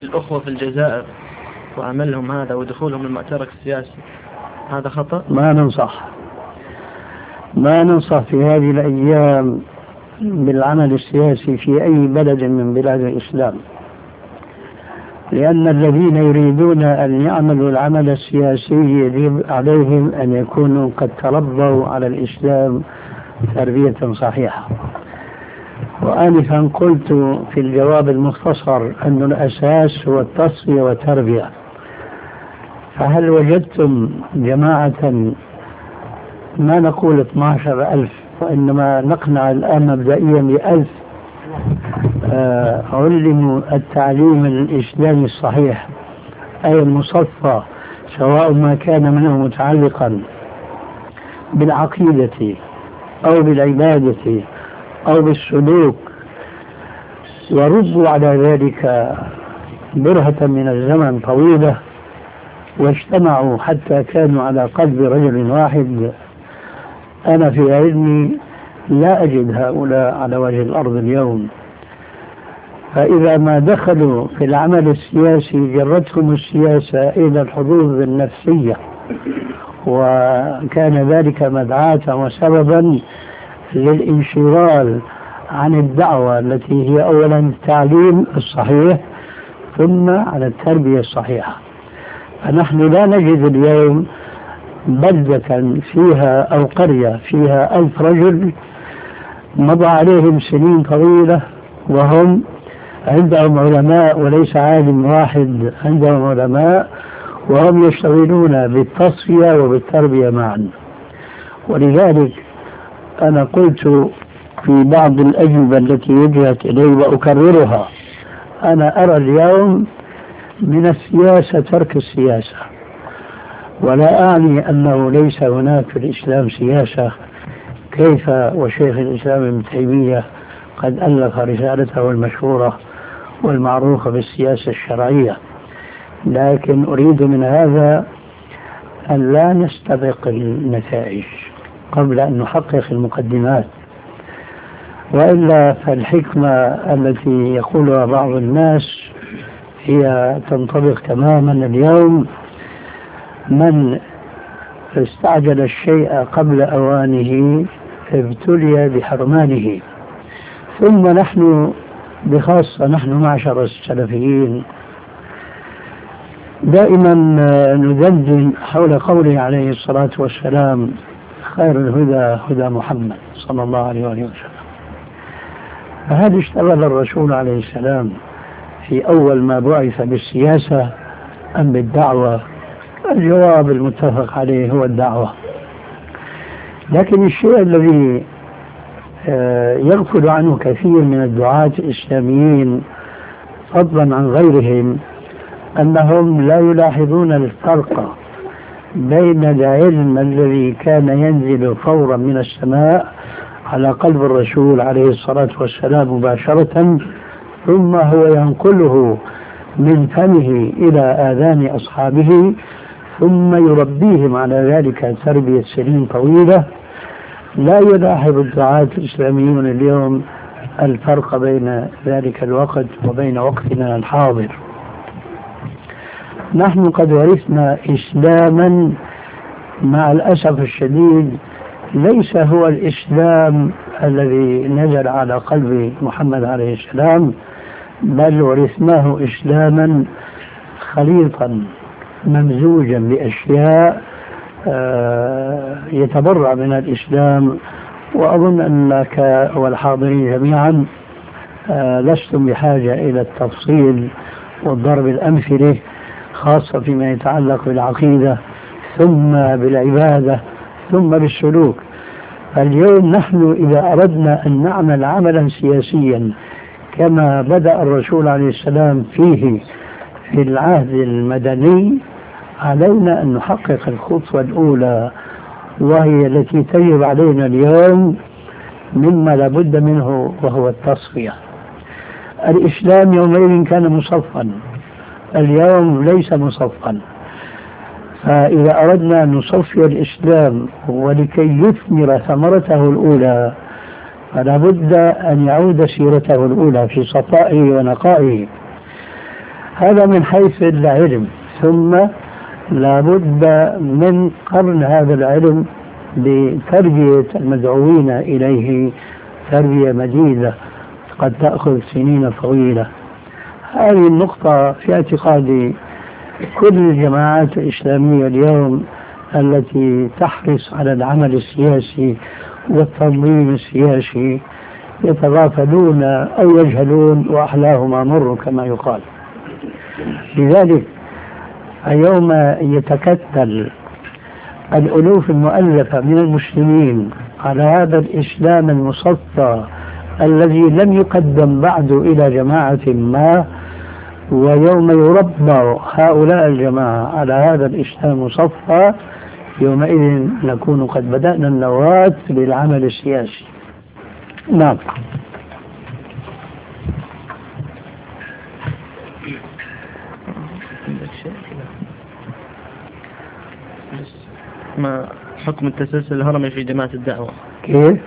الأخوة في الجزائر وعملهم هذا ودخولهم المعترك السياسي هذا خطأ؟ ما ننصح في هذه الأيام بالعمل السياسي في أي بلد من بلاد الإسلام، لأن الذين يريدون أن يعملوا العمل السياسي يجب عليهم أن يكونوا قد تربوا على الإسلام تربية صحيحة. وآنفا قلت في الجواب المختصر أن الأساس هو التصفية والتربية، فهل وجدتم جماعة ما نقول 12,000 وإنما نقنع الآن مبدئيا ب1000 علموا التعليم الإسلامي الصحيح أي المصفى، سواء ما كان منه متعلقا بالعقيدة أو بالعبادة أو بالسلوك، وربوا على ذلك برهة من الزمن طويلة واجتمعوا حتى كانوا على قلب رجل واحد. أنا في علمي لا أجد هؤلاء على وجه الأرض اليوم، فإذا ما دخلوا في العمل السياسي جرتهم السياسة إلى الحظوظ النفسية، وكان ذلك مدعاة وسببا للانشغال عن الدعوة التي هي أولا التعليم الصحيح ثم عن التربية الصحيحة. فنحن لا نجد اليوم بلدة فيها أو قرية فيها 1000 رجل مضى عليهم سنين طويلة وهم عندهم علماء، وليس عالم واحد، عندهم علماء وهم يشتغلون بالتصفية وبالتربية معا. ولذلك أنا قلت في بعض الأجوبة التي وجهت إلي وأكررها، أنا أرى اليوم من السياسة ترك السياسة، ولا أعني أنه ليس هناك في الإسلام سياسة، كيف وشيخ الإسلام ابن تيمية قد ألف رسالته المشهورة والمعروفة بالسياسة الشرعية، لكن أريد من هذا أن لا نستبق النتائج قبل أن نحقق المقدمات، وإلا فالحكمة التي يقولها بعض الناس هي تنطبق تماما اليوم: من استعجل الشيء قبل أوانه ابتلي بحرمانه. ثم نحن بخاصة نحن معشر السلفيين دائما ندندن حول قوله عليه الصلاة والسلام: خير الهدى هدى محمد صلى الله عليه وآله وسلم. فهل اشتغل الرسول عليه السلام في أول ما بعث بالسياسة أم بالدعوة؟ الجواب المتفق عليه هو الدعوة. لكن الشيء الذي يغفل عنه كثير من الدعاة الإسلاميين فضلا عن غيرهم أنهم لا يلاحظون الفرق بين العلم الذي كان ينزل فورا من السماء على قلب الرسول عليه الصلاة والسلام مباشرة، ثم هو ينقله من فمه إلى آذان أصحابه ثم يربيهم على ذلك تربية سنين طويلة. لا يلاحظ الدعاة الإسلاميون اليوم الفرق بين ذلك الوقت وبين وقتنا الحاضر. نحن قد ورثنا إسلاما مع الأسف الشديد ليس هو الإسلام الذي نزل على قلب محمد عليه السلام، بل ورثناه إسلاما خليطا ممزوجا بأشياء يتبرع من الإسلام. وأظن أنك والحاضرين جميعا لستم بحاجة إلى التفصيل والضرب الأمثلة، خاصة فيما يتعلق بالعقيدة ثم بالعبادة ثم بالسلوك. اليوم نحن إذا أردنا أن نعمل عملا سياسيا كما بدأ الرسول عليه السلام فيه في العهد المدني، علينا أن نحقق الخطوة الأولى، وهي التي تجب علينا اليوم مما لابد منه، وهو التصفية. الإسلام يومئذ كان مصفا، اليوم ليس مصفا. فإذا أردنا أن نصفي الإسلام ولكي يثمر ثمرته الأولى فلا بد أن يعود سيرته الأولى في صفائه ونقائه. هذا من حيث العلم. ثم لابد من قرن هذا العلم بتربية المدعوين إليه تربية مديدة قد تأخذ سنين طويلة. هذه النقطة في اعتقادي كل الجماعات الإسلامية اليوم التي تحرص على العمل السياسي والتنظيم السياسي يتغافلون أو يجهلون وأحلاهما مر كما يقال. لذلك يوم يتكتل الألوف المؤلفة من المسلمين على هذا الإسلام المصفى الذي لم يقدم بعد إلى جماعة ما، ويوم يربى هؤلاء الجماعة على هذا الإسلام المصفى، يومئذ نكون قد بدأنا النواة للعمل السياسي. نعم. ما حكم التسلسل الهرمي في جماعة الدعوة؟ كيف؟